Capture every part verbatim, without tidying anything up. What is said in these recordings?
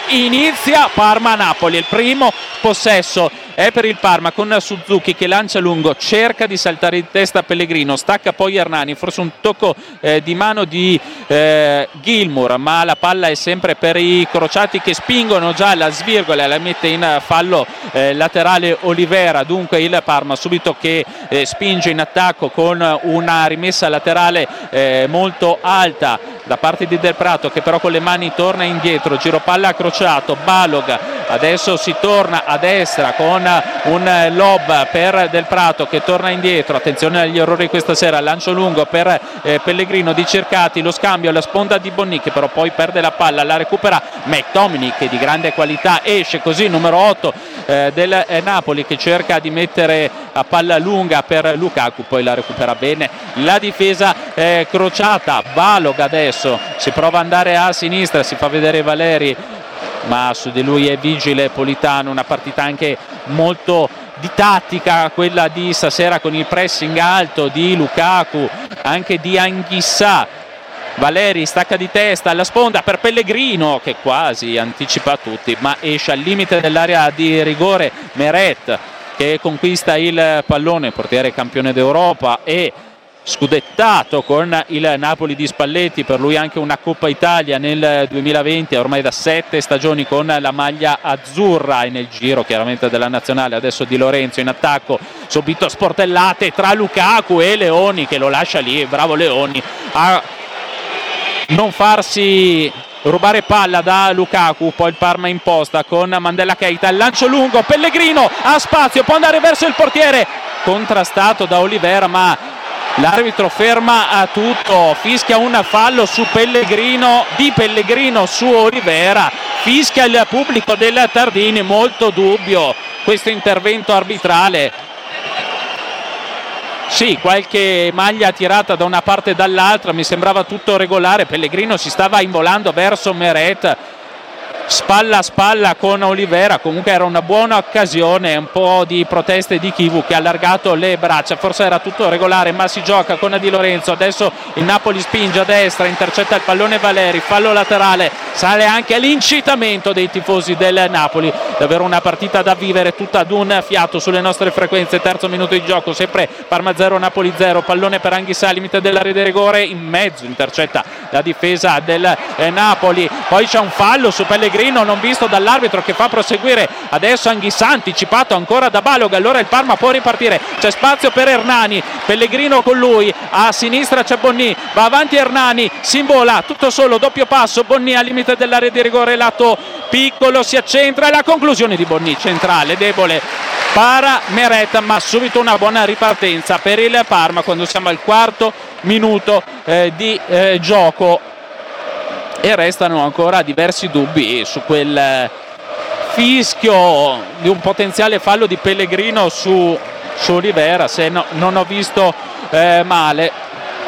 inizia Parma-Napoli. Il primo possesso è per il Parma con Suzuki che lancia lungo, cerca di saltare in testa Pellegrino, stacca poi Hernani, forse un tocco eh, di mano di eh, Gilmour, ma la palla è sempre per i crociati che spingono già la svirgola, la mette in fallo eh, laterale Olivera. Dunque il Parma subito che eh, spinge in attacco con una rimessa laterale eh, molto alta da parte di Del Prato, che però con le mani torna indietro, giro palla crociato, Balog, adesso si torna a destra con un lob per Del Prato che torna indietro, attenzione agli errori questa sera, lancio lungo per eh, Pellegrino di Cercati, lo scambio alla sponda di Bonni che però poi perde la palla, la recupera McTominay che di grande qualità esce così, numero otto eh, del eh, Napoli che cerca di mettere a palla lunga per Lukaku, poi la recupera bene la difesa eh, crociata. Balog adesso si prova ad andare a sinistra, si fa vedere Valeri ma su di lui è vigile Politano. Una partita anche molto di tattica quella di stasera, con il pressing alto di Lukaku, anche di Anghissà. Valeri stacca di testa alla sponda per Pellegrino che quasi anticipa tutti ma esce al limite dell'area di rigore. Meret che conquista il pallone, portiere campione d'Europa e scudettato con il Napoli di Spalletti, per lui anche una Coppa Italia nel duemilaventi, ormai da sette stagioni con la maglia azzurra e nel giro chiaramente della nazionale. Adesso Di Lorenzo in attacco, subito sportellate tra Lukaku e Leoni che lo lascia lì, bravo Leoni a non farsi rubare palla da Lukaku. Poi il Parma imposta con Mandela Keita, il lancio lungo, Pellegrino ha spazio, può andare verso il portiere, contrastato da Olivera ma l'arbitro ferma a tutto, fischia un fallo su Pellegrino, di Pellegrino su Olivera, fischia il pubblico del Tardini, molto dubbio questo intervento arbitrale. Sì, qualche maglia tirata da una parte e dall'altra, mi sembrava tutto regolare. Pellegrino si stava involando verso Meret, spalla a spalla con Olivera, comunque era una buona occasione. Un po' di proteste di Chivu che ha allargato le braccia, forse era tutto regolare ma si gioca con Di Lorenzo. Adesso il Napoli spinge a destra, intercetta il pallone Valeri, fallo laterale, sale anche l'incitamento dei tifosi del Napoli. Davvero una partita da vivere tutta ad un fiato sulle nostre frequenze. Terzo minuto di gioco, sempre Parma zero Napoli zero, pallone per Anghissà, limite dell'area di rigore, in mezzo intercetta la difesa del eh, Napoli. Poi c'è un fallo su Pellegrino non visto dall'arbitro che fa proseguire adesso Anghissà, anticipato ancora da Balog. Allora il Parma può ripartire, c'è spazio per Hernani, Pellegrino con lui, a sinistra c'è Bonni, va avanti Hernani, si invola tutto solo, doppio passo, Bonni al limite dell'area di rigore, lato piccolo, si accentra e la conclusione di Bonni, centrale, debole, para Meret, ma subito una buona ripartenza per il Parma quando siamo al quarto minuto eh, di eh, gioco. E restano ancora diversi dubbi su quel fischio di un potenziale fallo di Pellegrino su, su Olivera, se no, non ho visto eh, male.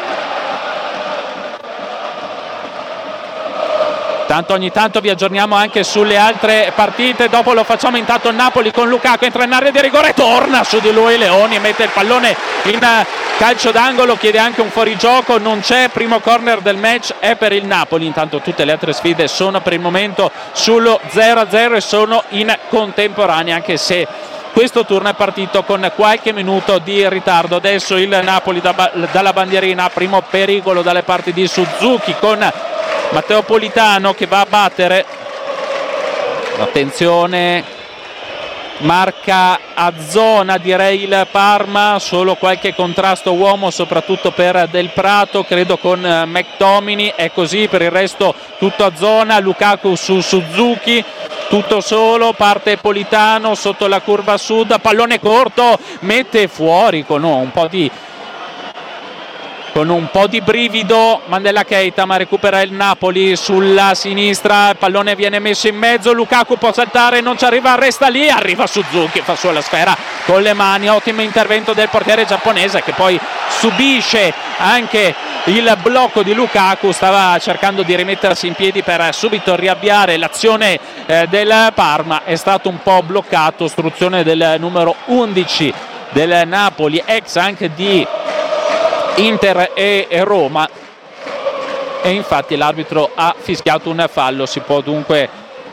Tanto ogni tanto vi aggiorniamo anche sulle altre partite, dopo lo facciamo. Intanto il Napoli con Lukaku, entra in area di rigore, torna su di lui Leoni, mette il pallone in calcio d'angolo, chiede anche un fuorigioco, non c'è. Primo corner del match è per il Napoli. Intanto tutte le altre sfide sono per il momento sullo zero a zero e sono in contemporanea, anche se questo turno è partito con qualche minuto di ritardo. Adesso il Napoli da, dalla bandierina, primo pericolo dalle parti di Suzuki con Matteo Politano che va a battere, attenzione, marca a zona direi il Parma, solo qualche contrasto uomo soprattutto per Del Prato, credo con McTominay, è così, per il resto tutto a zona. Lukaku su Suzuki, tutto solo, parte Politano sotto la curva sud, pallone corto, mette fuori con oh, un po' di con un po' di brivido Mandela Keita, ma recupera il Napoli sulla sinistra, il pallone viene messo in mezzo, Lukaku può saltare, non ci arriva, resta lì, arriva Suzuki, fa su la sfera con le mani, ottimo intervento del portiere giapponese che poi subisce anche il blocco di Lukaku, stava cercando di rimettersi in piedi per subito riavviare l'azione eh, del Parma, è stato un po' bloccato, ostruzione del numero undici del Napoli, ex anche di Inter e Roma, e infatti l'arbitro ha fischiato un fallo. Si può dunque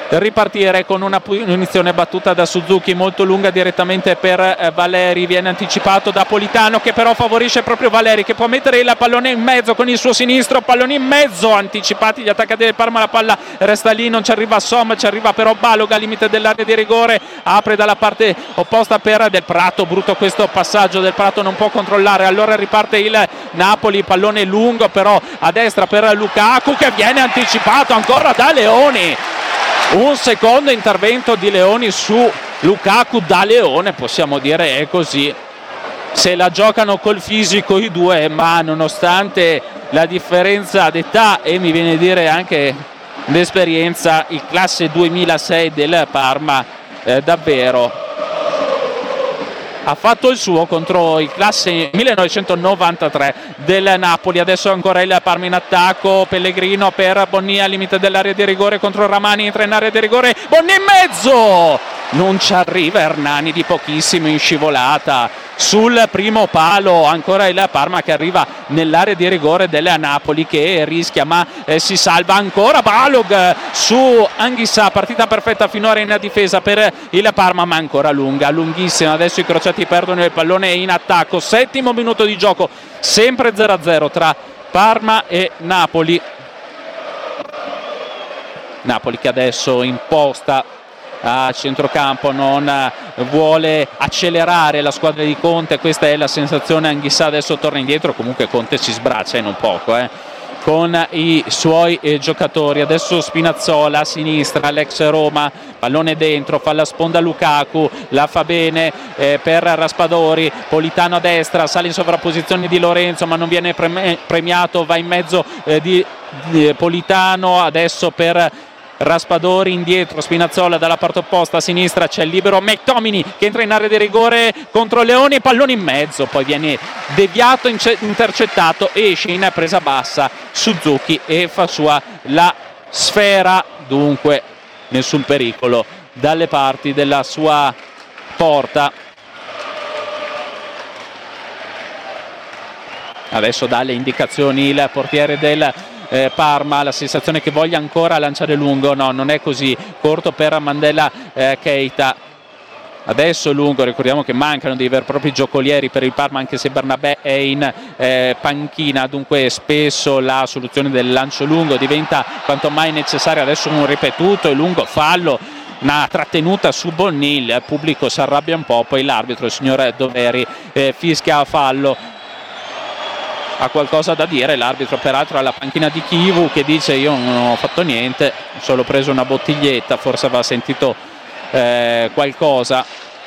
ripartire con una punizione battuta da Suzuki molto lunga direttamente per Valeri. Viene anticipato da Politano, che però favorisce proprio Valeri, che può mettere il pallone in mezzo con il suo sinistro, pallone in mezzo, anticipati gli attaccanti del Parma, la palla resta lì, non ci arriva Som, ci arriva però Baloga, limite dell'area di rigore, apre dalla parte opposta per Del Prato, brutto questo passaggio, Del Prato non può controllare, allora riparte il Napoli, pallone lungo però a destra per Lukaku, che viene anticipato ancora da Leoni. Un secondo intervento di Leoni su Lukaku da Leone, possiamo dire è così. Se la giocano col fisico i due, ma nonostante la differenza d'età e mi viene a dire anche l'esperienza, il classe duemilasei del Parma eh, davvero ha fatto il suo contro il classe millenovecentonovantatré del Napoli. Adesso ancora il Parma in attacco, Pellegrino per Bonnia al limite dell'area di rigore contro Ramani, entra in area di rigore, Bonnia in mezzo, non ci arriva Hernani di pochissimo in scivolata sul primo palo, ancora il Parma che arriva nell'area di rigore del Napoli che rischia ma eh, si salva ancora Balog su Anghissà, partita perfetta finora in difesa per il Parma ma ancora lunga, lunghissima. Adesso i crociati perdono il pallone in attacco, settimo minuto di gioco, sempre zero a zero tra Parma e Napoli. Napoli che adesso imposta a centrocampo, non vuole accelerare la squadra di Conte, questa è la sensazione. Anghissà adesso torna indietro, comunque Conte si sbraccia in un poco eh, con i suoi eh, giocatori. Adesso Spinazzola a sinistra, l'ex Roma, pallone dentro, fa la sponda Lukaku, la fa bene eh, per Raspadori, Politano a destra, sale in sovrapposizione di Lorenzo ma non viene premiato, va in mezzo eh, di, di Politano, adesso per Raspadori indietro, Spinazzola dalla parte opposta a sinistra, c'è il libero McTominay che entra in area di rigore contro Leoni, pallone in mezzo, poi viene deviato, intercettato, esce in presa bassa Suzuki e fa sua la sfera, dunque nessun pericolo dalle parti della sua porta. Adesso dà le indicazioni il portiere del Eh, Parma, la sensazione che voglia ancora lanciare lungo, no, non è così, corto per Mandela eh, Keita. Adesso lungo, ricordiamo che mancano dei veri e propri giocolieri per il Parma, anche se Bernabé è in eh, panchina, dunque spesso la soluzione del lancio lungo diventa quanto mai necessaria. Adesso un ripetuto e lungo fallo, una trattenuta su Bonni, il pubblico si arrabbia un po', poi l'arbitro, il signor Doveri, eh, fischia fallo. Ha qualcosa da dire l'arbitro, peraltro alla panchina di Chivu, che dice io non ho fatto niente, ho solo preso una bottiglietta, forse aveva sentito eh, qualcosa.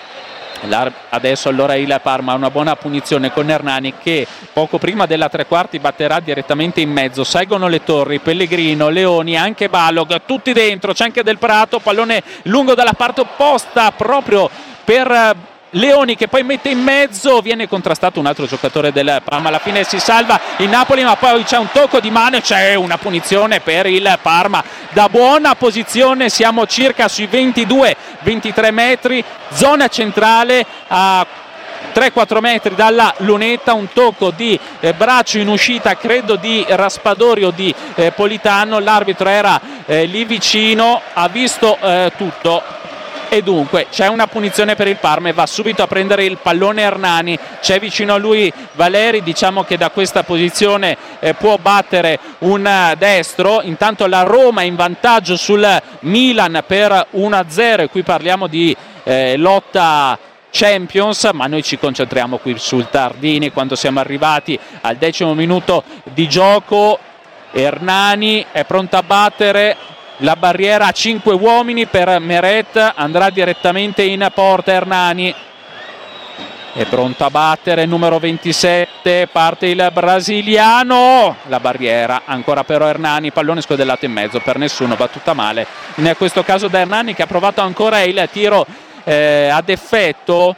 Adesso allora il Parma ha una buona punizione con Hernani che poco prima della tre quarti batterà direttamente in mezzo, salgono le torri, Pellegrino, Leoni, anche Balog, tutti dentro, c'è anche Del Prato, pallone lungo dalla parte opposta proprio per Leoni che poi mette in mezzo, viene contrastato un altro giocatore del Parma, alla fine si salva il Napoli ma poi c'è un tocco di mano e c'è una punizione per il Parma da buona posizione, siamo circa sui ventidue ventitré metri, zona centrale a tre quattro metri dalla lunetta, un tocco di eh, braccio in uscita credo di Raspadori o di eh, Politano, l'arbitro era eh, lì vicino, ha visto eh, tutto. E dunque c'è una punizione per il Parma e va subito a prendere il pallone Hernani, c'è vicino a lui Valeri, diciamo che da questa posizione eh, può battere un destro. Intanto la Roma è in vantaggio sul Milan per uno a zero e qui parliamo di eh, lotta Champions, ma noi ci concentriamo qui sul Tardini quando siamo arrivati al decimo minuto di gioco. Hernani è pronto a battere la barriera a cinque uomini per Meret, andrà direttamente in porta Hernani, è pronto a battere il numero ventisette, parte il brasiliano, la barriera ancora però Hernani, pallone scodellato in mezzo per nessuno, battuta male in questo caso da Hernani che ha provato ancora il tiro eh, ad effetto.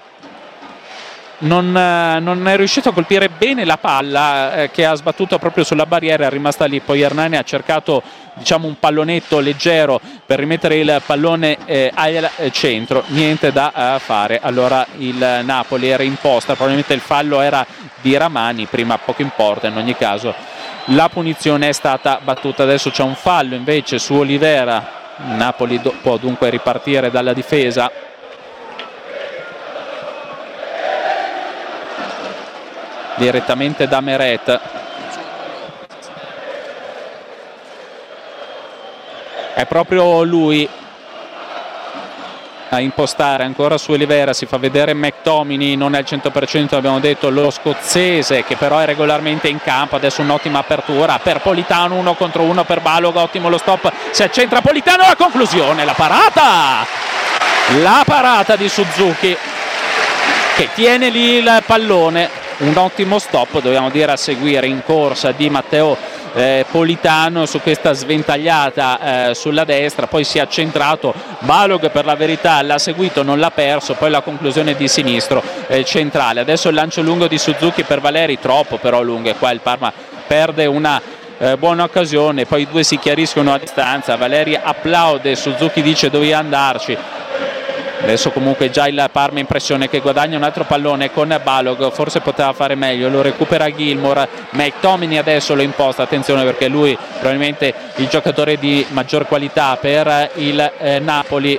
Non, non è riuscito a colpire bene la palla eh, che ha sbattuto proprio sulla barriera, è rimasta lì, poi Hernani ha cercato diciamo un pallonetto leggero per rimettere il pallone eh, al centro, niente da uh, fare, allora il Napoli era in posta, probabilmente il fallo era di Ramani, prima poco importa, in ogni caso la punizione è stata battuta. Adesso c'è un fallo invece su Olivera Napoli do- può dunque ripartire dalla difesa. Direttamente da Meret. È proprio lui a impostare ancora su Olivera, si fa vedere McTominay, non è al cento per cento, abbiamo detto, lo scozzese che però è regolarmente in campo. Adesso un'ottima apertura per Politano, uno contro uno per Baloga, ottimo lo stop, si accentra Politano, la conclusione, la parata la parata di Suzuki che tiene lì il pallone, un ottimo stop, dobbiamo dire, a seguire in corsa di Matteo Eh, Politano su questa sventagliata eh, sulla destra, poi si è accentrato Balog, per la verità l'ha seguito, non l'ha perso, poi la conclusione di sinistro eh, centrale. Adesso il lancio lungo di Suzuki per Valeri, troppo però lungo, e qua il Parma perde una eh, buona occasione, poi i due si chiariscono a distanza, Valeri applaude, Suzuki dice dovevi andarci. Adesso comunque già il Parma impressione che guadagna un altro pallone con Balog, forse poteva fare meglio, lo recupera Gilmour, McTominay adesso lo imposta, attenzione perché lui probabilmente il giocatore di maggior qualità per il eh, Napoli.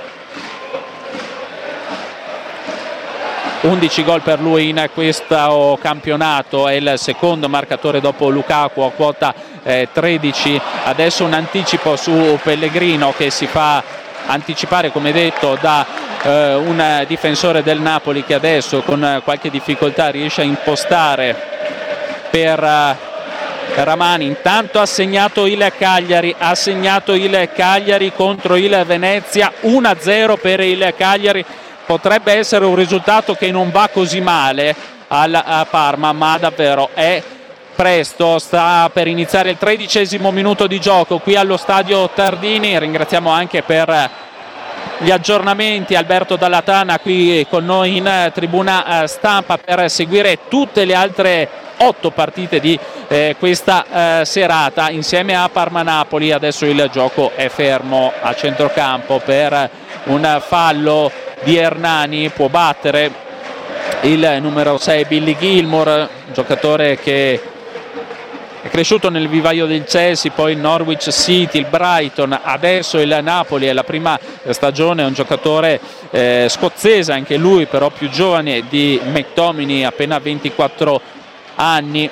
undici gol per lui in questo campionato, è il secondo marcatore dopo Lukaku a quota eh, tredici. Adesso un anticipo su Pellegrino che si fa anticipare, come detto, da eh, un difensore del Napoli che adesso con qualche difficoltà riesce a impostare per eh, Ramani. Intanto ha segnato il Cagliari, ha segnato il Cagliari contro il Venezia, uno a zero per il Cagliari. Potrebbe essere un risultato che non va così male al a Parma, ma davvero è presto, sta per iniziare il tredicesimo minuto di gioco qui allo stadio Tardini. Ringraziamo anche per gli aggiornamenti Alberto Dallatana qui con noi in tribuna stampa per seguire tutte le altre otto partite di eh, questa eh, serata insieme a Parma-Napoli. Adesso il gioco è fermo a centrocampo per un fallo di Hernani, può battere il numero sei Billy Gilmour, giocatore che è cresciuto nel vivaio del Chelsea, poi il Norwich City, il Brighton, adesso il Napoli. È la prima stagione, è un giocatore eh, scozzese anche lui, però più giovane di McTominay, appena ventiquattro anni.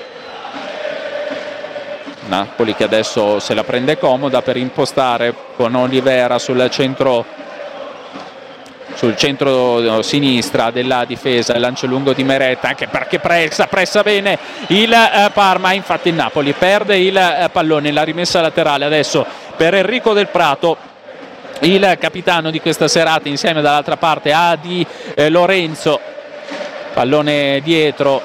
Napoli che adesso se la prende comoda per impostare con Olivera sul centro sul centro sinistra della difesa, il lancio lungo di Meret, anche perché pressa, pressa bene il eh, Parma. Infatti il Napoli perde il eh, pallone, la rimessa laterale adesso per Enrico Del Prato, il capitano di questa serata, insieme dall'altra parte a Di eh, Lorenzo. Pallone dietro,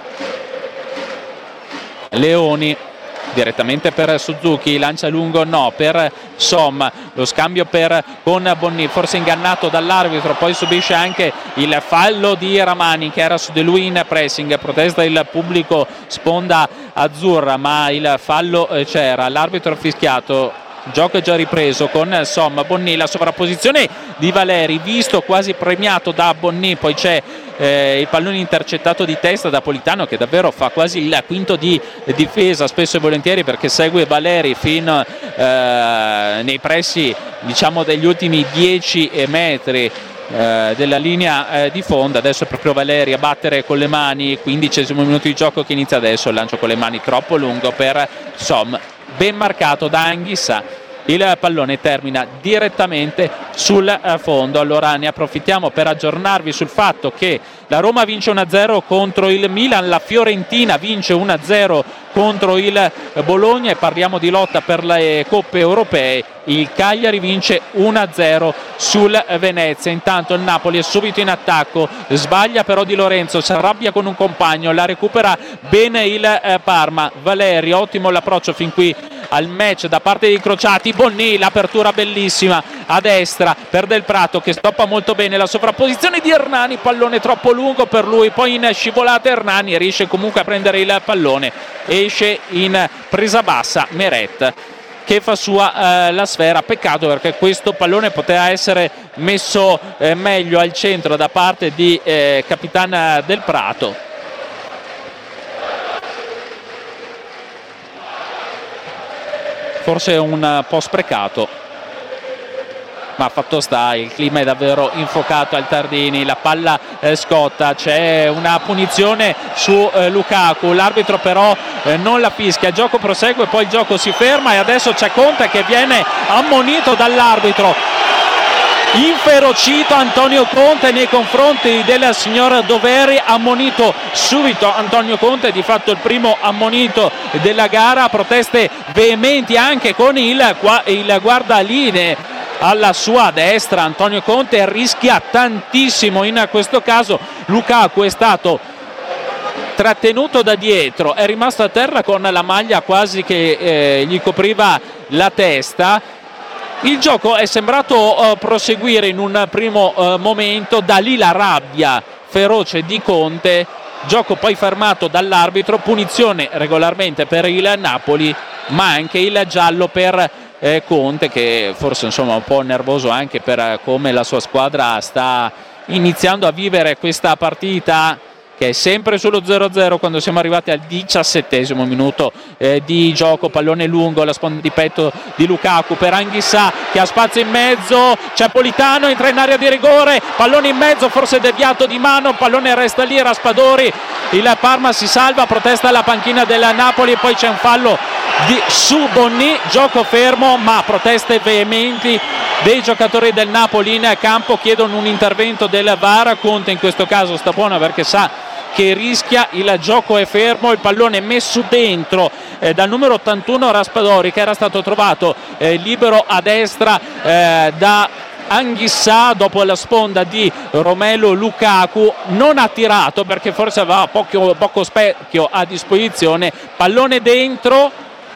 Leoni direttamente per Suzuki, lancia lungo no per Som, lo scambio per con Bonni, forse ingannato dall'arbitro, poi subisce anche il fallo di Ramani che era su di lui in pressing, protesta il pubblico sponda azzurra, ma il fallo c'era, l'arbitro ha fischiato. Gioco è già ripreso con Som, Bonni, la sovrapposizione di Valeri, visto quasi premiato da Bonni, poi c'è eh, il pallone intercettato di testa da Politano che davvero fa quasi il quinto di difesa spesso e volentieri, perché segue Valeri fino eh, nei pressi, diciamo, degli ultimi dieci metri eh, della linea eh, di fondo. Adesso è proprio Valeri a battere con le mani, quindicesimo minuto di gioco che inizia adesso, il lancio con le mani troppo lungo per Som, ben marcato da Anghissà. Il pallone termina direttamente sul fondo. Allora ne approfittiamo per aggiornarvi sul fatto che la Roma vince uno a zero contro il Milan, la Fiorentina vince uno a zero contro il Bologna, e parliamo di lotta per le coppe europee. Il Cagliari vince uno a zero sul Venezia. Intanto il Napoli è subito in attacco, sbaglia però Di Lorenzo, si arrabbia con un compagno, la recupera bene il Parma. Valeri, ottimo l'approccio fin qui al match da parte dei crociati. Bonni, l'apertura bellissima a destra per Del Prato che stoppa molto bene la sovrapposizione di Hernani, pallone troppo lungo per lui, poi in scivolata Hernani riesce comunque a prendere il pallone, esce in presa bassa Meret che fa sua eh, la sfera. Peccato perché questo pallone poteva essere messo eh, meglio al centro da parte di eh, Capitan Del Prato. Forse un po' sprecato. ma fatto sta, il clima è davvero infuocato al Tardini, la palla eh, scotta, c'è una punizione su eh, Lukaku, l'arbitro però eh, non la fischia, il gioco prosegue, poi il gioco si ferma e adesso c'è Conte che viene ammonito dall'arbitro. Inferocito Antonio Conte nei confronti del signor Doveri, ammonito subito Antonio Conte, di fatto il primo ammonito della gara. Proteste veementi anche con il, il guardaline alla sua destra. Antonio Conte rischia tantissimo in questo caso. Lukaku è stato trattenuto da dietro, è rimasto a terra con la maglia quasi che eh, gli copriva la testa. Il gioco è sembrato uh, proseguire in un primo uh, momento, da lì la rabbia feroce di Conte, gioco poi fermato dall'arbitro, punizione regolarmente per il Napoli, ma anche il giallo per eh, Conte, che forse insomma un po' nervoso anche per uh, come la sua squadra sta iniziando a vivere questa partita, che è sempre sullo zero a zero quando siamo arrivati al diciassettesimo minuto eh, di gioco. Pallone lungo, la sponda di petto di Lukaku per Anghissà che ha spazio in mezzo, c'è Politano, entra in area di rigore, pallone in mezzo, forse deviato di mano, pallone resta lì, Raspadori, il Parma si salva, protesta alla panchina del Napoli e poi c'è un fallo di, su Bonni, gioco fermo ma proteste veementi dei giocatori del Napoli in campo, chiedono un intervento del V A R. Conte in questo caso sta buona perché sa che rischia, il gioco è fermo, il pallone è messo dentro eh, dal numero ottantuno Raspadori, che era stato trovato eh, libero a destra eh, da Anghissà dopo la sponda di Romelu Lukaku. Non ha tirato perché forse aveva poco, poco specchio a disposizione, pallone dentro,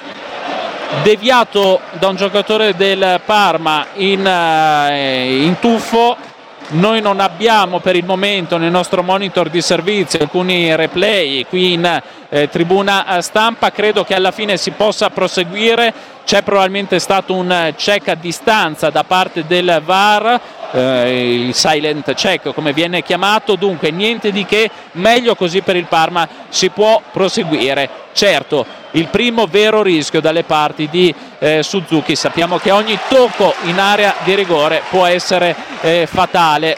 deviato da un giocatore del Parma in, eh, in tuffo. Noi non abbiamo per il momento nel nostro monitor di servizio alcuni replay qui in eh, tribuna stampa, credo che alla fine si possa proseguire, c'è probabilmente stato un check a distanza da parte del V A R, eh, il silent check come viene chiamato, dunque niente di che, meglio così per il Parma, si può proseguire. Certo, il primo vero rischio dalle parti di eh, Suzuki, sappiamo che ogni tocco in area di rigore può essere eh, fatale.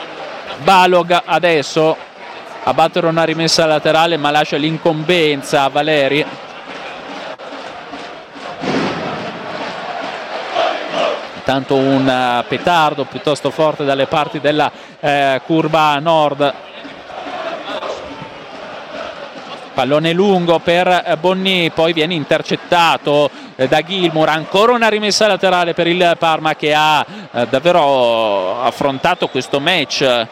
Balog adesso a battere una rimessa laterale ma lascia l'incombenza a Valeri. Intanto un petardo piuttosto forte dalle parti della eh, curva nord. Pallone lungo per Bonni, poi viene intercettato da Gilmour, ancora una rimessa laterale per il Parma che ha eh, davvero affrontato questo match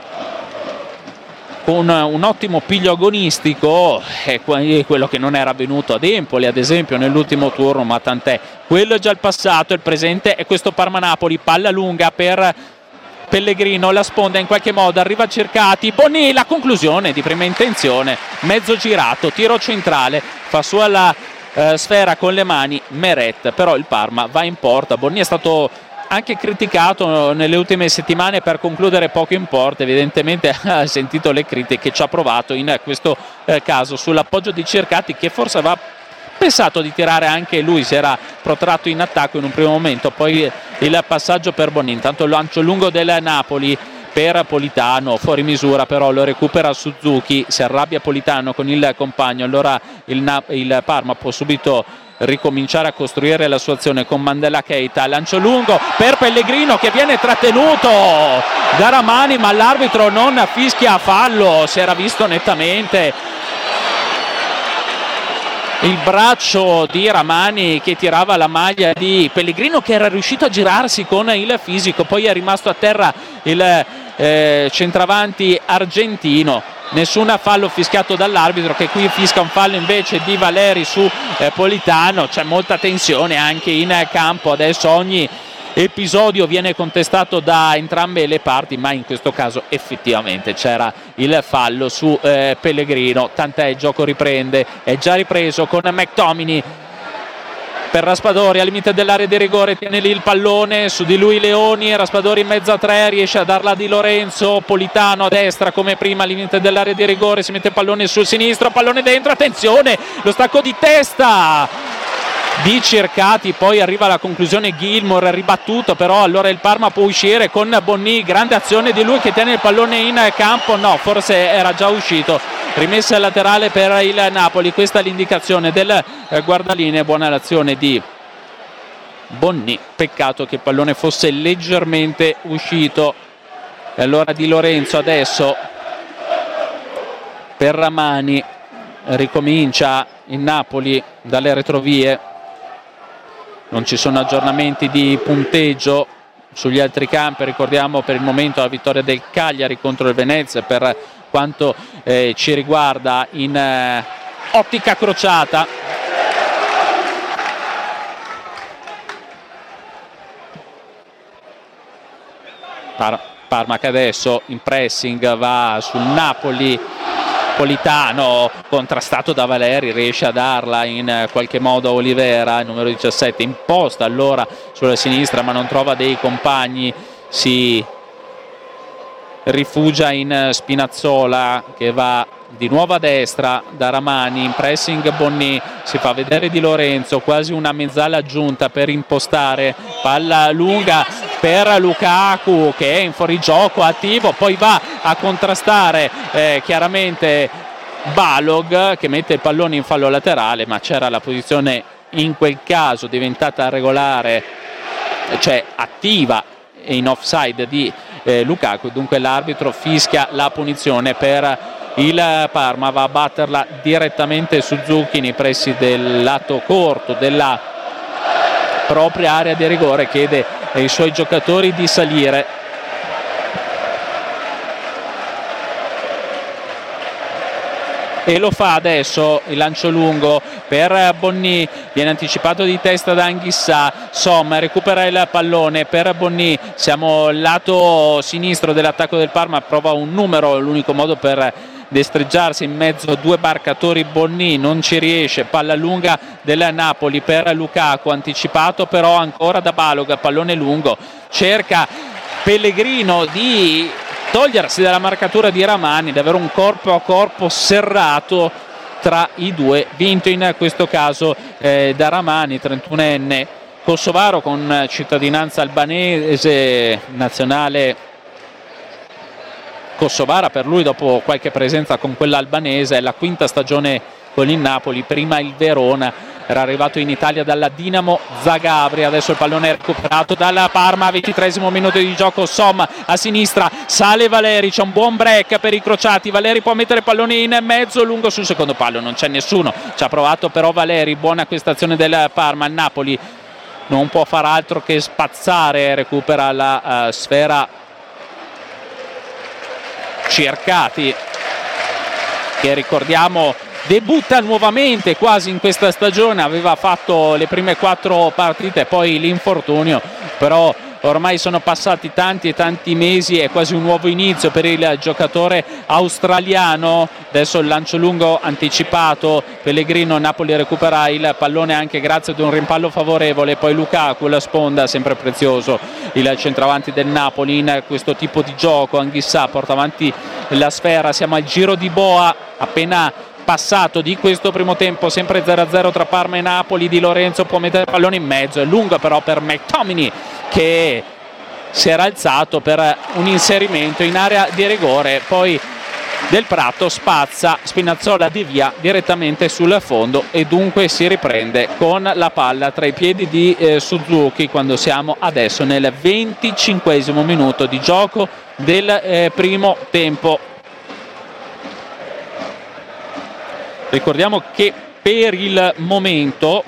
con un ottimo piglio agonistico, è quello che non era avvenuto ad Empoli ad esempio nell'ultimo turno, ma tant'è, quello è già il passato, il presente è questo Parma-Napoli. Palla lunga per Pellegrino, la sponda in qualche modo arriva a Cercati, Bonni, la conclusione di prima intenzione, mezzo girato, tiro centrale, fa sua la eh, sfera con le mani Meret, però il Parma va in porta. Bonni è stato anche criticato nelle ultime settimane per concludere poco in porta, evidentemente ha sentito le critiche, ci ha provato in questo eh, caso sull'appoggio di Cercati, che forse aveva pensato di tirare anche lui, si era protratto in attacco in un primo momento, poi il passaggio per Bonni. Intanto il lancio lungo del Napoli per Politano, fuori misura però lo recupera Suzuki, si arrabbia Politano con il compagno, allora il, Na- il Parma può subito ricominciare a costruire la sua azione con Mandela Keita, lancio lungo per Pellegrino che viene trattenuto da Ramani, ma l'arbitro non fischia fallo, si era visto nettamente il braccio di Ramani che tirava la maglia di Pellegrino, che era riuscito a girarsi con il fisico, poi è rimasto a terra il eh, centravanti argentino. Nessun fallo fischiato dall'arbitro, che qui fischia un fallo invece di Valeri su eh, Politano. C'è molta tensione anche in campo, adesso ogni episodio viene contestato da entrambe le parti, ma in questo caso effettivamente c'era il fallo su eh, Pellegrino. Tant'è, il gioco riprende, è già ripreso con McTominay per Raspadori al limite dell'area di rigore, tiene lì il pallone, su di lui Leoni, Raspadori in mezzo a tre, riesce a darla a Di Lorenzo, Politano a destra come prima al limite dell'area di rigore, si mette il pallone sul sinistro, pallone dentro, attenzione, lo stacco di testa di cercati, poi arriva alla conclusione Gilmour, ribattuto, però allora il Parma può uscire con Bonny, grande azione di lui che tiene il pallone in campo, no, forse era già uscito, rimessa laterale per il Napoli, questa è l'indicazione del guardalinee, buona l'azione di Bonny, peccato che il pallone fosse leggermente uscito. E allora Di Lorenzo adesso per Ramani, ricomincia il Napoli dalle retrovie, non ci sono aggiornamenti di punteggio sugli altri campi, ricordiamo per il momento la vittoria del Cagliari contro il Venezia per quanto eh, ci riguarda in eh, ottica crociata. Par- Parma che adesso in pressing va sul Napoli, Politano contrastato da Valeri, riesce a darla in qualche modo a Olivera, il numero diciassette, imposta allora sulla sinistra ma non trova dei compagni, si rifugia in Spinazzola che va di nuovo a destra da Ramani, in pressing Bonny, si fa vedere Di Lorenzo, quasi una mezzala aggiunta per impostare, palla lunga per Lukaku che è in fuorigioco attivo, poi va a contrastare eh, chiaramente Balog che mette il pallone in fallo laterale, ma c'era la posizione in quel caso diventata regolare, cioè attiva e in offside di eh, Lukaku, dunque l'arbitro fischia la punizione per il Parma, va a batterla direttamente Suzuki nei pressi del lato corto della propria area di rigore, chiede ai suoi giocatori di salire. E lo fa adesso il lancio lungo per Bonny, viene anticipato di testa da Anghissà, Somma recupera il pallone per Bonny, siamo lato sinistro dell'attacco del Parma, prova un numero, l'unico modo per destreggiarsi in mezzo a due marcatori Bonny, non ci riesce, palla lunga del Napoli per Lukaku, anticipato però ancora da Balog, pallone lungo, cerca Pellegrino di togliersi dalla marcatura di Ramani, di avere un corpo a corpo serrato tra i due, vinto in questo caso eh, da Ramani, trentunenne kosovaro con cittadinanza albanese, nazionale kosovara per lui dopo qualche presenza con quella albanese, è la quinta stagione con il Napoli, prima il Verona, era arrivato in Italia dalla Dinamo Zagabria, adesso il pallone è recuperato dalla Parma, ventitreesimo minuto di gioco, Somma a sinistra, sale Valeri, c'è un buon break per i crociati, Valeri può mettere il pallone in mezzo, lungo sul secondo palo, non c'è nessuno, ci ha provato però Valeri, buona questa azione del Parma, il Napoli non può far altro che spazzare, recupera la uh, sfera Cercati che ricordiamo debutta nuovamente quasi in questa stagione, aveva fatto le prime quattro partite, poi l'infortunio, però ormai sono passati tanti e tanti mesi, è quasi un nuovo inizio per il giocatore australiano. Adesso il lancio lungo anticipato, Pellegrino, Napoli recupera il pallone anche grazie ad un rimpallo favorevole, poi Lukaku, la sponda, sempre prezioso il centravanti del Napoli in questo tipo di gioco, Anghissà porta avanti la sfera, siamo al giro di boa appena passato di questo primo tempo, sempre zero a zero tra Parma e Napoli. Di Lorenzo può mettere il pallone in mezzo, è lungo però per McTominay che si era alzato per un inserimento in area di rigore, poi Del Prato spazza, Spinazzola devia direttamente sul fondo e dunque si riprende con la palla tra i piedi di eh, Suzuki quando siamo adesso nel venticinquesimo minuto di gioco del eh, primo tempo. Ricordiamo che per il momento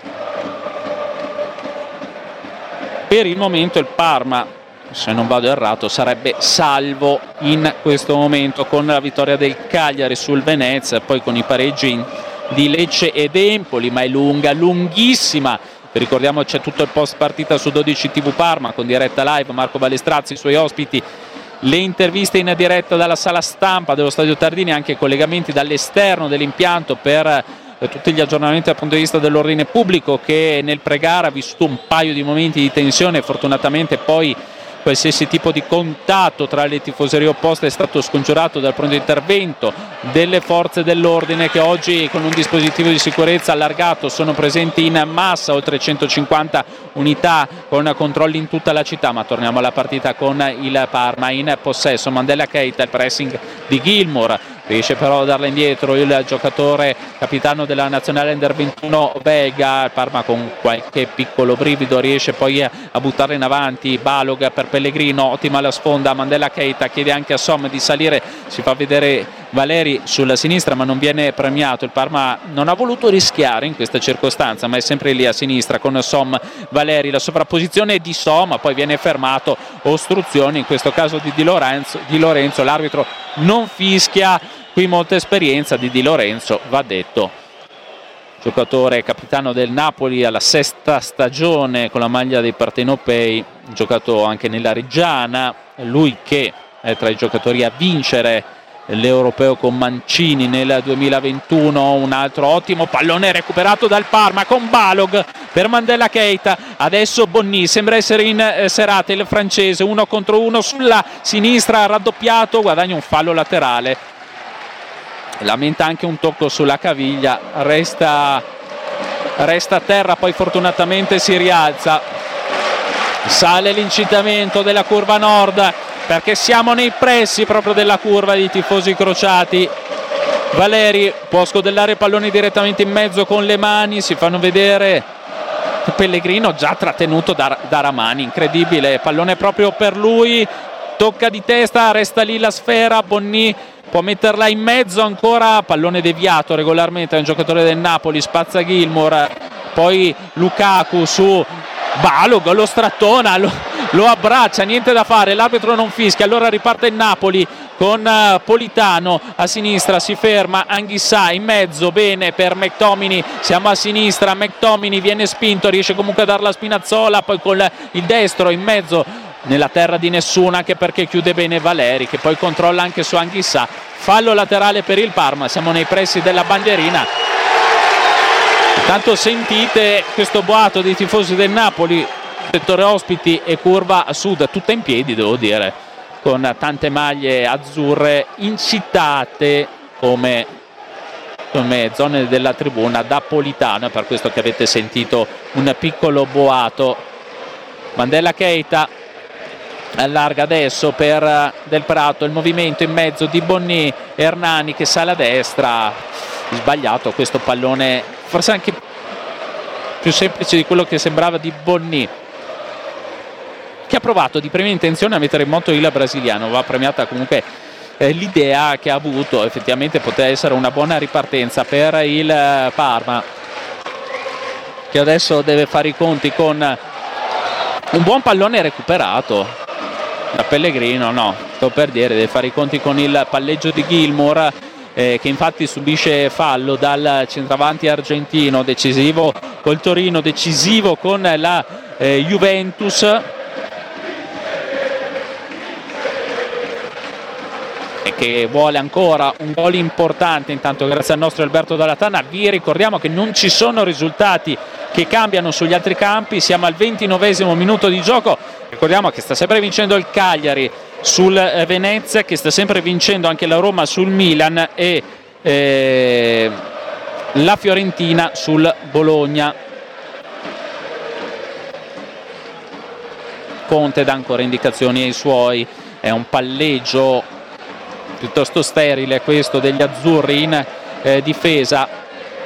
per il momento il Parma, se non vado errato, sarebbe salvo in questo momento con la vittoria del Cagliari sul Venezia, poi con i pareggi di Lecce ed Empoli, ma è lunga, lunghissima. Ricordiamo c'è tutto il post partita su dodici tivù Parma con diretta live, Marco Balestrazzi, i suoi ospiti, le interviste in diretta dalla sala stampa dello Stadio Tardini, anche collegamenti dall'esterno dell'impianto per eh, tutti gli aggiornamenti dal punto di vista dell'ordine pubblico che nel pre-gara ha vissuto un paio di momenti di tensione, fortunatamente poi qualsiasi tipo di contatto tra le tifoserie opposte è stato scongiurato dal pronto intervento delle forze dell'ordine, che oggi con un dispositivo di sicurezza allargato sono presenti in massa, oltre centocinquanta unità con controlli in tutta la città. Ma torniamo alla partita con il Parma in possesso. Mandela Keita, il pressing di Gilmour, riesce però a darla indietro il giocatore capitano della nazionale under ventuno Vega. Il Parma con qualche piccolo brivido riesce poi a buttarla in avanti. Balog per Pellegrino, ottima la sponda. Mandela Keita chiede anche a Som di salire, si fa vedere Valeri sulla sinistra ma non viene premiato. Il Parma non ha voluto rischiare in questa circostanza, ma è sempre lì a sinistra con Som Valeri, la sovrapposizione di Som, poi viene fermato. Ostruzione in questo caso di Di Lorenzo, di Lorenzo. L'arbitro non fischia, qui molta esperienza di Di Lorenzo, va detto. Giocatore capitano del Napoli alla sesta stagione con la maglia dei partenopei, giocato anche nella Reggiana, lui che è tra i giocatori a vincere l'Europeo con Mancini nel duemilaventuno. Un altro ottimo pallone recuperato dal Parma con Balog per Mandela Keita. Adesso Bonny sembra essere in eh, serata il francese, uno contro uno sulla sinistra, raddoppiato, guadagna un fallo laterale, lamenta anche un tocco sulla caviglia, resta, resta a terra, poi fortunatamente si rialza. Sale l'incitamento della curva nord, perché siamo nei pressi proprio della curva di tifosi crociati. Valeri può scodellare i palloni direttamente in mezzo con le mani, si fanno vedere. Pellegrino già trattenuto da, da Ramani, incredibile, pallone proprio per lui, tocca di testa, resta lì la sfera. Bonny può metterla in mezzo ancora, pallone deviato regolarmente, è un giocatore del Napoli, spazza Gilmour, poi Lukaku su Balog, lo strattona, lo, lo abbraccia, niente da fare, l'arbitro non fischia, allora riparte il Napoli con uh, Politano a sinistra, si ferma Anghissà in mezzo, bene per McTominay, siamo a sinistra, McTominay viene spinto, riesce comunque a darla a Spinazzola, poi con il destro in mezzo nella terra di nessuno, anche perché chiude bene Valeri che poi controlla anche su Anghissà. Fallo laterale per il Parma, siamo nei pressi della bandierina. Intanto sentite questo boato dei tifosi del Napoli, settore ospiti e curva a sud, tutta in piedi devo dire, con tante maglie azzurre incitate come, come zone della tribuna da Politano, è per questo che avete sentito un piccolo boato. Mandela Keita allarga adesso per Del Prato, il movimento in mezzo di Bonny, Hernani che sale a destra, sbagliato questo pallone, forse anche più semplice di quello che sembrava di Bonny, che ha provato di prima intenzione a mettere in moto il brasiliano. Va premiata comunque eh, l'idea che ha avuto, effettivamente poteva essere una buona ripartenza per il eh, Parma, che adesso deve fare i conti con un buon pallone recuperato da Pellegrino. No, sto per dire, deve fare i conti con il palleggio di Gilmour, eh, che infatti subisce fallo dal centravanti argentino, decisivo col Torino, decisivo con la eh, Juventus, e che vuole ancora un gol importante. Intanto grazie al nostro Alberto Dalla Tana vi ricordiamo che non ci sono risultati che cambiano sugli altri campi, siamo al ventinovesimo minuto di gioco. Ricordiamo che sta sempre vincendo il Cagliari sul Venezia, che sta sempre vincendo anche la Roma sul Milan e eh, la Fiorentina sul Bologna. Conte dà ancora indicazioni ai suoi, è un palleggio piuttosto sterile questo degli azzurri in eh, difesa.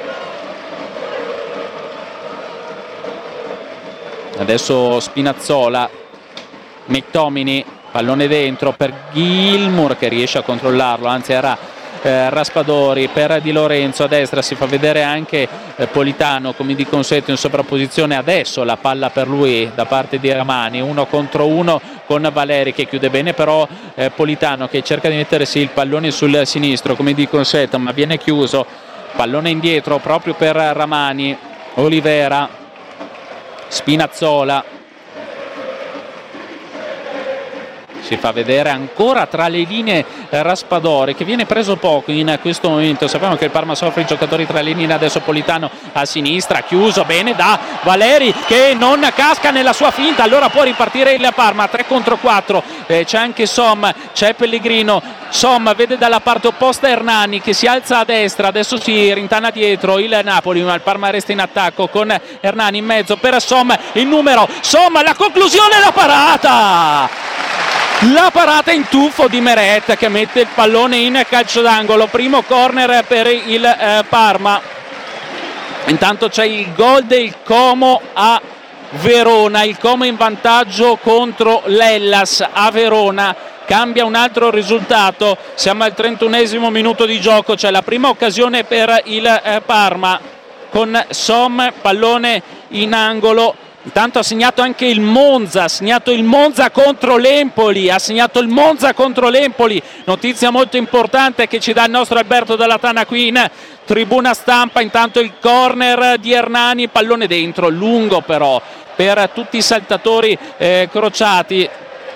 Adesso Spinazzola, McTominay, pallone dentro per Gilmour che riesce a controllarlo, anzi era eh, Raspadori per Di Lorenzo, a destra si fa vedere anche eh, Politano come di consueto in sovrapposizione. Adesso la palla per lui da parte di Ramani, uno contro uno con Valeri che chiude bene, però eh, Politano che cerca di mettersi il pallone sul sinistro come di consueto, ma viene chiuso. Pallone indietro proprio per Ramani, Olivera, Spinazzola, si fa vedere ancora tra le linee Raspadori, che viene preso poco in questo momento. Sappiamo che il Parma soffre i giocatori tra le linee, adesso Politano a sinistra, chiuso bene da Valeri che non casca nella sua finta, allora può ripartire il Parma. Tre contro quattro, eh, c'è anche Som, c'è Pellegrino. Som vede dalla parte opposta Hernani che si alza a destra, adesso si rintana dietro il Napoli, ma il Parma resta in attacco con Hernani in mezzo per Som, il numero Som, la conclusione, la parata la parata in tuffo di Meret che mette il pallone in calcio d'angolo. Primo corner per il eh, Parma. Intanto c'è il gol del Como a Verona, il Como in vantaggio contro l'Hellas a Verona. Cambia un altro risultato, siamo al trentunesimo minuto di gioco, c'è la prima occasione per il eh, Parma con Som, pallone in angolo. Intanto ha segnato anche il Monza, ha segnato il Monza contro l'Empoli, ha segnato il Monza contro l'Empoli, notizia molto importante che ci dà il nostro Alberto Dalla Tana qui in tribuna stampa. Intanto il corner di Hernani, pallone dentro, lungo però per tutti i saltatori eh, crociati.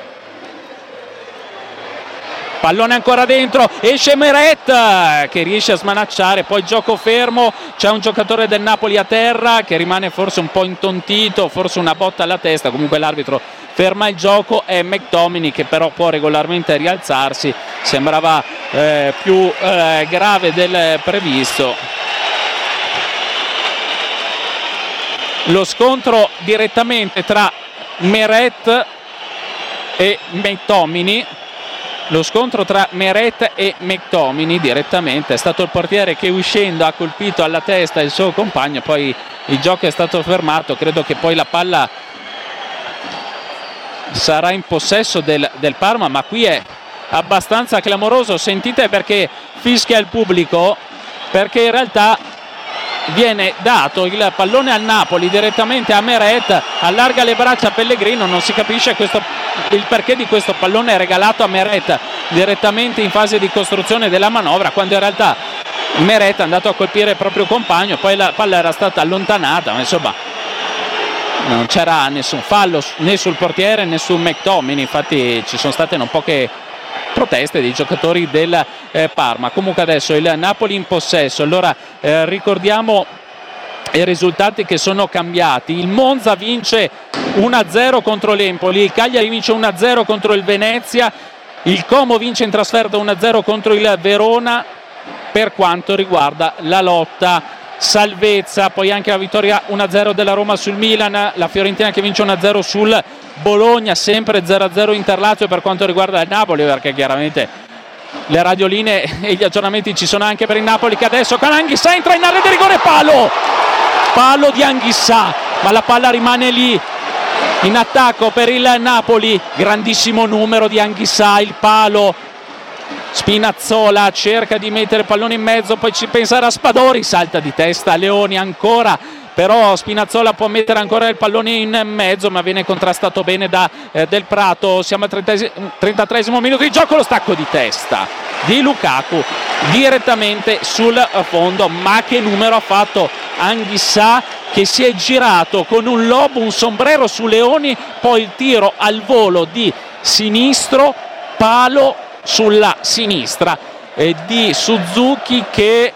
Pallone ancora dentro, esce Meret che riesce a smanacciare, poi gioco fermo, c'è un giocatore del Napoli a terra che rimane forse un po' intontito, forse una botta alla testa, comunque l'arbitro ferma il gioco. È McTominay che però può regolarmente rialzarsi, sembrava eh, più eh, grave del previsto. Lo scontro direttamente tra Meret e McTominay. Lo scontro tra Meret e McTominay direttamente, è stato il portiere che uscendo ha colpito alla testa il suo compagno, poi il gioco è stato fermato. Credo che poi la palla sarà in possesso del, del Parma, ma qui è abbastanza clamoroso, sentite perché fischia il pubblico, perché in realtà viene dato il pallone al Napoli direttamente a Meret, allarga le braccia a Pellegrino, non si capisce questo, il perché di questo pallone regalato a Meret direttamente in fase di costruzione della manovra, quando in realtà Meret è andato a colpire il proprio compagno, poi la palla era stata allontanata, ma insomma non c'era nessun fallo né sul portiere né su McTominay. Infatti ci sono state non poche proteste dei giocatori del eh, Parma. Comunque adesso il Napoli in possesso. Allora eh, ricordiamo i risultati che sono cambiati. Il Monza vince uno a zero contro l'Empoli, il Cagliari vince uno a zero contro il Venezia, il Como vince in trasferta uno a zero contro il Verona per quanto riguarda la lotta salvezza. Poi anche la vittoria uno a zero della Roma sul Milan, la Fiorentina che vince uno a zero sul Bologna, sempre zero a zero Inter-Lazio per quanto riguarda il Napoli, perché chiaramente le radioline e gli aggiornamenti ci sono anche per il Napoli, che adesso con Anghissà entra in area di rigore, palo palo di Anghissà, ma la palla rimane lì in attacco per il Napoli. Grandissimo numero di Anghissà, il palo. Spinazzola cerca di mettere il pallone in mezzo, poi ci pensa Raspadori, salta di testa Leoni ancora, però Spinazzola può mettere ancora il pallone in mezzo, ma viene contrastato bene da eh, Del Prato. Siamo al trentatreesimo minuto di gioco, lo stacco di testa di Lukaku direttamente sul fondo. Ma che numero ha fatto Anghissà, che si è girato con un lobo, un sombrero su Leoni, poi il tiro al volo di sinistro, palo sulla sinistra eh, di Suzuki, che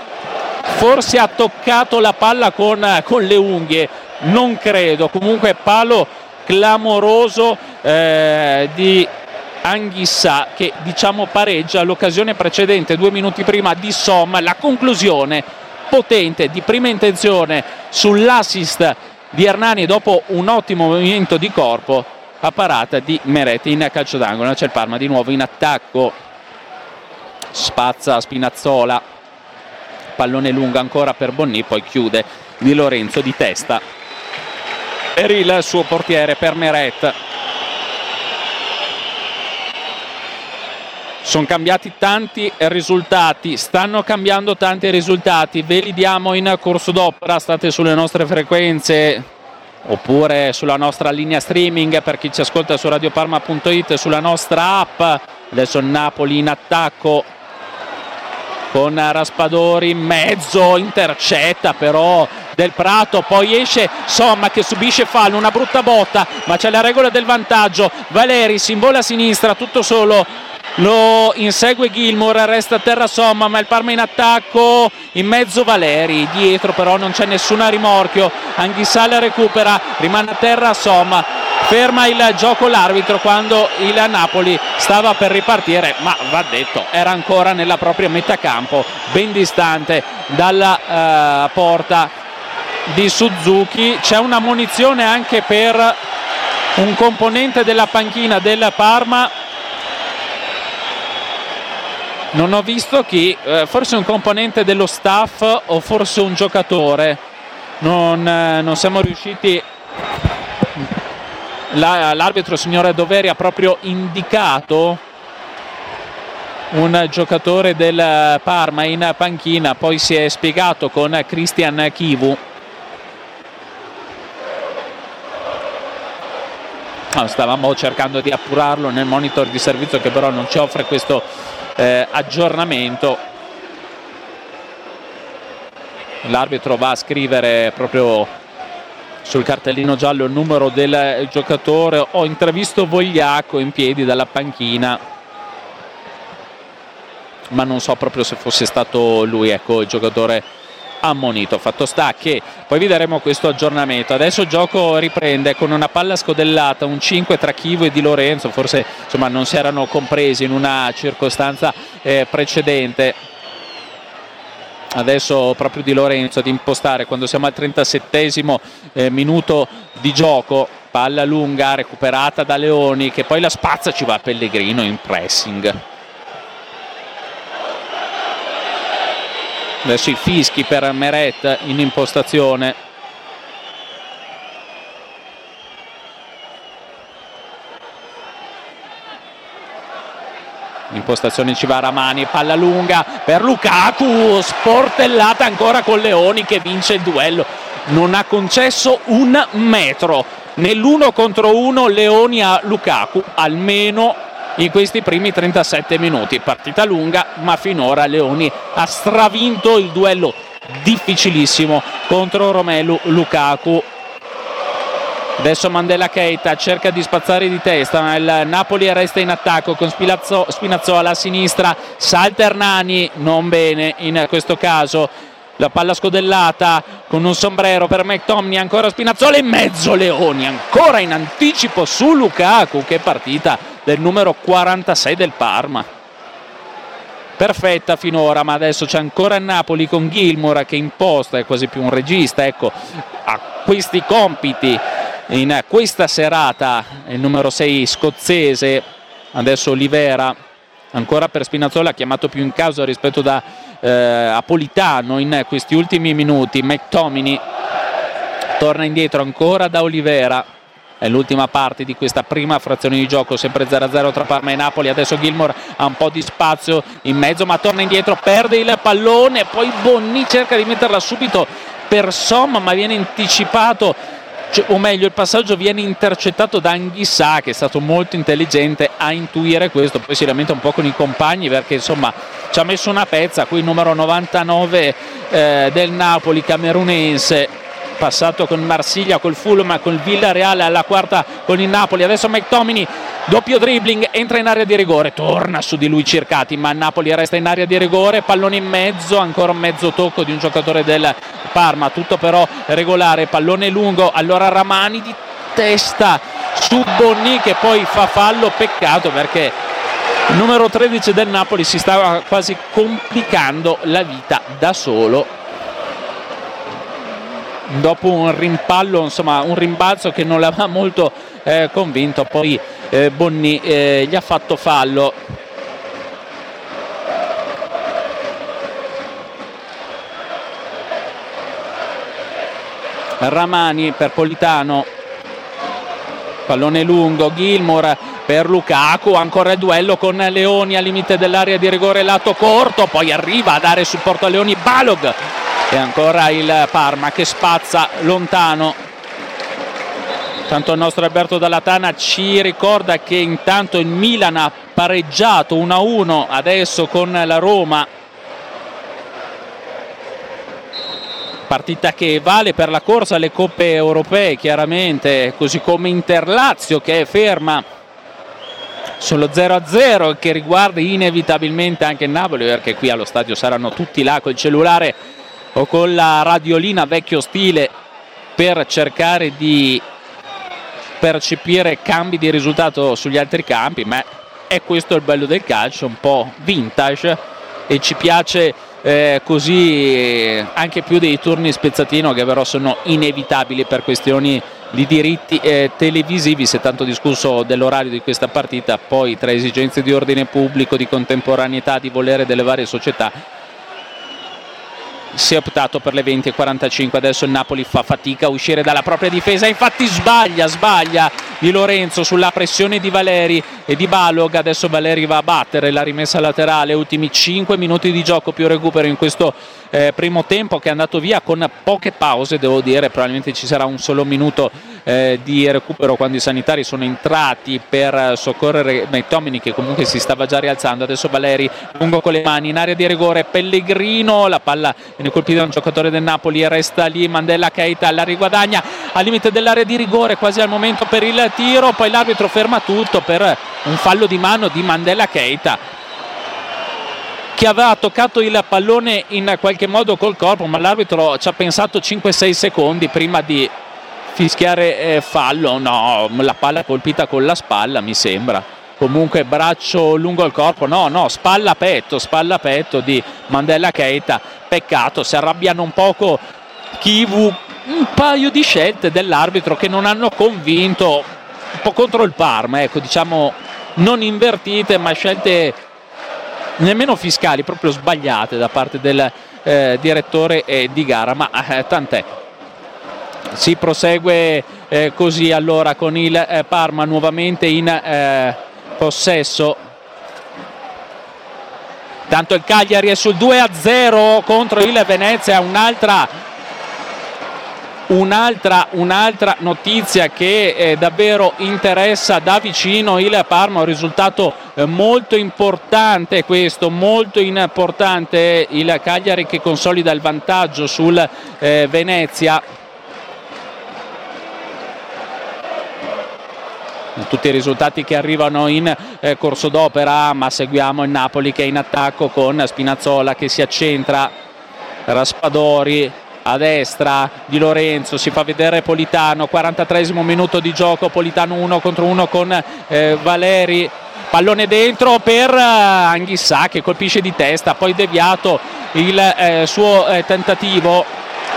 forse ha toccato la palla con, con le unghie, non credo. Comunque palo clamoroso eh, di Anghissà, che diciamo pareggia l'occasione precedente due minuti prima di Som. La conclusione potente di prima intenzione sull'assist di Hernani dopo un ottimo movimento di corpo a parata di Meret in calcio d'angolo. C'è il Parma di nuovo in attacco, spazza Spinazzola, pallone lungo ancora per Bonni, poi chiude Di Lorenzo di testa per il suo portiere, per Meret. Sono cambiati tanti risultati, stanno cambiando tanti risultati, ve li diamo in corso d'opera. State sulle nostre frequenze oppure sulla nostra linea streaming per chi ci ascolta su radioparma punto it, sulla nostra app. Adesso il Napoli in attacco, con Raspadori in mezzo, intercetta però Del Prato, poi esce Somma che subisce fallo, una brutta botta, ma c'è la regola del vantaggio. Valeri si invola a sinistra, tutto solo, lo insegue Gilmour, resta a terra Somma, ma il Parma in attacco, in mezzo Valeri, dietro però non c'è nessun rimorchio, Anghissà la recupera, rimane a terra Somma, ferma il gioco l'arbitro quando il Napoli stava per ripartire, ma va detto, era ancora nella propria metà campo, ben distante dalla uh, porta di Suzuki. C'è una munizione anche per un componente della panchina del Parma, non ho visto chi, eh, forse un componente dello staff o forse un giocatore, non, eh, non siamo riusciti. La, l'arbitro signore Doveri ha proprio indicato un giocatore del Parma in panchina, poi si è spiegato con Christian Chivu. No, stavamo cercando di appurarlo nel monitor di servizio che però non ci offre questo eh, aggiornamento. L'arbitro va a scrivere proprio sul cartellino giallo il numero del giocatore. Ho intravisto Vogliacco in piedi dalla panchina, ma non so proprio se fosse stato lui, ecco, il giocatore ammonito. Fatto sta che poi vi daremo questo aggiornamento. Adesso il gioco riprende con una palla scodellata, un cinque tra Chivu e Di Lorenzo, forse insomma non si erano compresi in una circostanza eh, precedente. Adesso proprio Di Lorenzo ad impostare quando siamo al trentasettesimo eh, minuto di gioco, palla lunga recuperata da Leoni che poi la spazza, ci va Pellegrino in pressing. Adesso i fischi per Meret in impostazione. Impostazione ci va Ramani, palla lunga per Lukaku, sportellata ancora con Leoni che vince il duello. Non ha concesso un metro nell'uno contro uno Leoni a Lukaku, almeno in questi primi trentasette minuti. Partita lunga, ma finora Leoni ha stravinto il duello difficilissimo contro Romelu Lukaku. Adesso Mandela Keita cerca di spazzare di testa, ma il Napoli resta in attacco con Spinazzo, Spinazzola a sinistra, salta Hernani, non bene in questo caso. La palla scodellata con un sombrero per McTominay, ancora Spinazzola in mezzo Leoni, ancora in anticipo su Lukaku. Che partita del numero quarantasei del Parma, perfetta finora, ma adesso c'è ancora il Napoli con Gilmour che imposta, è quasi più un regista, ecco, ha questi compiti in questa serata, il numero sei scozzese. Adesso Olivera ancora per Spinazzola, chiamato più in causa rispetto da eh, Apolitano in questi ultimi minuti. McTominay torna indietro ancora da Olivera, è l'ultima parte di questa prima frazione di gioco, sempre zero a zero tra Parma e Napoli. Adesso Gilmour ha un po' di spazio in mezzo, ma torna indietro, perde il pallone, poi Bonni cerca di metterla subito per Somma, ma viene anticipato, cioè, o meglio il passaggio viene intercettato da Anghissà, che è stato molto intelligente a intuire questo. Poi si lamenta un po' con i compagni perché insomma ci ha messo una pezza qui il numero novantanove eh, del Napoli, camerunense, passato con Marsiglia, col Fulham, col Villarreal, alla quarta con il Napoli. Adesso McTominay, doppio dribbling, entra in area di rigore, torna su di lui Circati, ma il Napoli resta in area di rigore, pallone in mezzo, ancora un mezzo tocco di un giocatore del Parma, tutto però regolare, pallone lungo, allora Ramani di testa su Bonni che poi fa fallo, peccato perché il numero tredici del Napoli si stava quasi complicando la vita da solo dopo un rimpallo, insomma un rimbalzo che non l'aveva molto eh, convinto. Poi eh, Bonni eh, gli ha fatto fallo. Ramani per Politano, pallone lungo, Gilmour per Lukaku, ancora il duello con Leoni al limite dell'area di rigore lato corto, poi arriva a dare supporto a Leoni Balog. E ancora il Parma che spazza lontano. Tanto il nostro Alberto Dallatana ci ricorda che intanto il Milan ha pareggiato uno a uno adesso con la Roma partita che vale per la corsa alle coppe europee chiaramente, così come Inter-Lazio che è ferma sullo zero a zero, che riguarda inevitabilmente anche il Napoli, perché qui allo stadio saranno tutti là col cellulare o con la radiolina vecchio stile per cercare di percepire cambi di risultato sugli altri campi, ma è questo il bello del calcio, un po' vintage, e ci piace eh, così anche più dei turni spezzatino, che però sono inevitabili per questioni di diritti eh, televisivi. Si è tanto discusso dell'orario di questa partita, poi tra esigenze di ordine pubblico, di contemporaneità, di volere delle varie società, si è optato per le venti e quarantacinque. Adesso il Napoli fa fatica a uscire dalla propria difesa, infatti sbaglia, sbaglia Di Lorenzo sulla pressione di Valeri e di Balog. Adesso Valeri va a battere la rimessa laterale, ultimi cinque minuti di gioco più recupero in questo eh, primo tempo che è andato via con poche pause, devo dire. Probabilmente ci sarà un solo minuto eh, di recupero quando i sanitari sono entrati per soccorrere McTominay, che comunque si stava già rialzando. Adesso Valeri lungo con le mani in area di rigore, Pellegrino, la palla viene colpita da un giocatore del Napoli e resta lì. Mandela Keita la riguadagna al limite dell'area di rigore, quasi al momento per il tiro, poi l'arbitro ferma tutto per un fallo di mano di Mandela Keita, che aveva toccato il pallone in qualche modo col corpo, ma l'arbitro ci ha pensato cinque sei secondi prima di fischiare eh, fallo. No, la palla colpita con la spalla, mi sembra. Comunque braccio lungo il corpo, no, no, spalla petto, spalla petto di Mandela Keita. Peccato, si arrabbiano un poco Kivu, un paio di scelte dell'arbitro che non hanno convinto, un po' contro il Parma, ecco, diciamo non invertite, ma scelte nemmeno fiscali, proprio sbagliate da parte del eh, direttore eh, di gara, ma eh, tant'è. Si prosegue eh, così allora con il eh, Parma nuovamente in eh, possesso. Tanto il Cagliari è sul due a zero contro il Venezia. Un'altra un'altra un'altra notizia che eh, davvero interessa da vicino il Parma, un risultato eh, molto importante questo, molto importante. Il Cagliari che consolida il vantaggio sul eh, Venezia. Tutti i risultati che arrivano in eh, corso d'opera, ma seguiamo il Napoli che è in attacco con Spinazzola che si accentra, Raspadori a destra, Di Lorenzo, si fa vedere Politano, quarantatreesimo minuto di gioco, Politano uno contro uno con eh, Valeri, pallone dentro per eh, Anghissà che colpisce di testa, poi deviato il eh, suo eh, tentativo.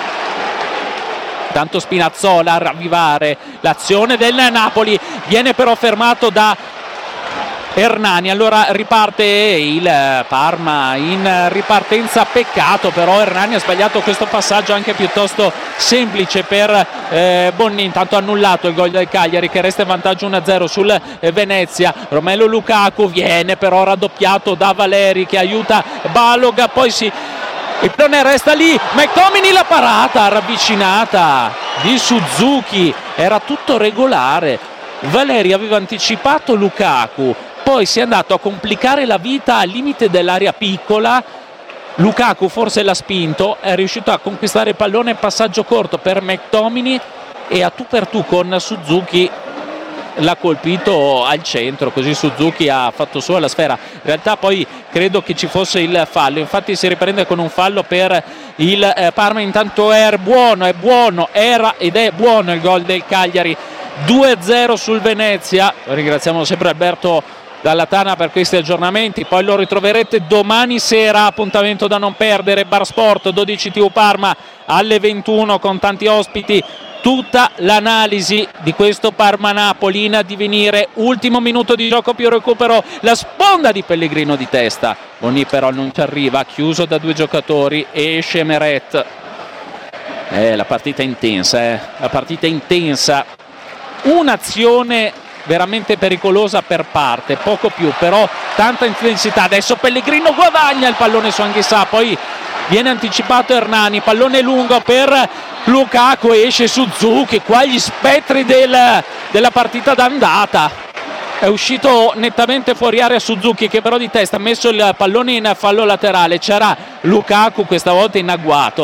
Tanto Spinazzola a ravvivare l'azione del Napoli, viene però fermato da Hernani. Allora riparte il Parma in ripartenza, peccato però Hernani ha sbagliato questo passaggio anche piuttosto semplice per eh, Bonni. Intanto annullato il gol del Cagliari che resta in vantaggio uno a zero sul eh, Venezia. Romelu Lukaku viene però raddoppiato da Valeri che aiuta Balog, poi si il pallone resta lì, McTominay, la parata ravvicinata di Suzuki, era tutto regolare. Valeri aveva anticipato Lukaku, poi si è andato a complicare la vita al limite dell'area piccola. Lukaku forse l'ha spinto, è riuscito a conquistare il pallone, passaggio corto per McTominay e a tu per tu con Suzuki l'ha colpito al centro, così Suzuki ha fatto sua la sfera. In realtà poi credo che ci fosse il fallo, infatti si riprende con un fallo per il eh, Parma. Intanto è buono, è buono, era ed è buono il gol del Cagliari, due a zero sul Venezia. Ringraziamo sempre Alberto Dalla Tana per questi aggiornamenti, poi lo ritroverete domani sera, appuntamento da non perdere, Bar Sport dodici tivù Parma alle ventuno con tanti ospiti. Tutta l'analisi di questo Parma-Napoli in divenire, ultimo minuto di gioco più recupero, la sponda di Pellegrino di testa, Bonni però non ci arriva, chiuso da due giocatori, esce Meret. Eh, la partita è intensa, eh. la partita è intensa, un'azione veramente pericolosa per parte, poco più, però tanta intensità. Adesso Pellegrino guadagna il pallone su Anghissà, poi viene anticipato Hernani, pallone lungo per Lukaku, esce Suzuki, qua gli spettri del, della partita d'andata. È uscito nettamente fuori area Suzuki che però di testa ha messo il pallone in fallo laterale, c'era Lukaku questa volta in agguato.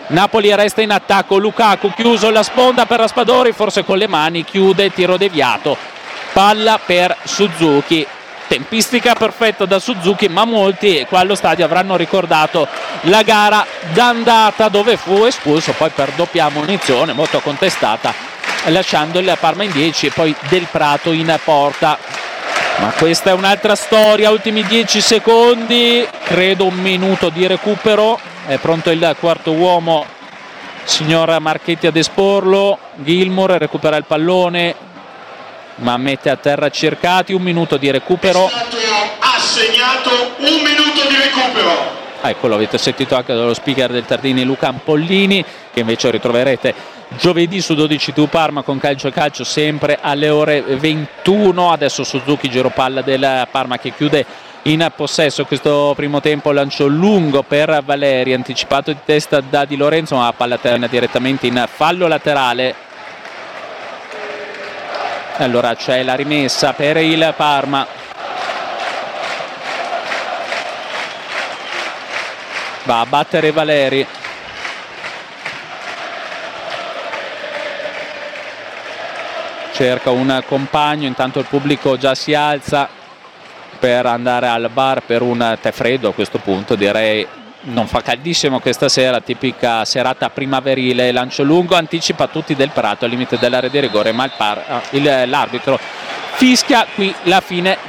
Napoli resta in attacco, Lukaku chiuso la sponda per Raspadori, forse con le mani chiude, tiro deviato, palla per Suzuki. Tempistica perfetta da Suzuki, ma molti qua allo stadio avranno ricordato la gara d'andata dove fu espulso poi per doppia munizione molto contestata, lasciando il Parma in dieci e poi Del Prato in porta. Ma questa è un'altra storia, ultimi dieci secondi, credo un minuto di recupero, è pronto il quarto uomo, signor Marchetti ad esporlo, Gilmour recupera il pallone ma mette a terra Cercati, un minuto di recupero. Ha segnato un minuto di recupero. Ecco, lo avete sentito anche dallo speaker del Tardini Luca Ampollini, che invece ritroverete giovedì su dodici tivù Parma con Calcio e Calcio sempre alle ore ventuno. Adesso Suzuki, giro palla del Parma che chiude in possesso questo primo tempo, lancio lungo per Valeri, anticipato di testa da Di Lorenzo, ma la palla termina direttamente in fallo laterale. Allora c'è la rimessa per il Parma. Va a battere Valeri. Cerca un compagno, intanto il pubblico già si alza per andare al bar per un tè freddo. A questo punto direi non fa caldissimo questa sera, tipica serata primaverile. Lancio lungo, anticipa tutti Del Prato al limite dell'area di rigore, ma il par, il, l'arbitro fischia qui la fine